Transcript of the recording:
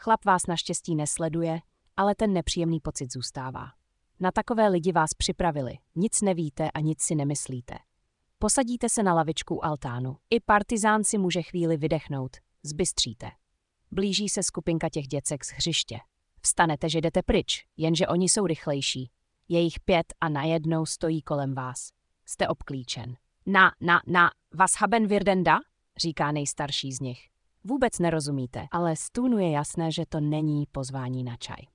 Chlap vás naštěstí nesleduje, ale ten nepříjemný pocit zůstává. Na takové lidi vás připravili, nic nevíte a nic si nemyslíte. Posadíte se na lavičku u altánu. I partizán si může chvíli vydechnout, zbystříte. Blíží se skupinka těch děcek z hřiště. Vstanete, že jdete pryč, jenže oni jsou rychlejší. Je jich 5 a najednou stojí kolem vás. Jste obklíčen. Was haben wir denn da? Říká nejstarší z nich. Vůbec nerozumíte, ale z tůnu je jasné, že to není pozvání na čaj.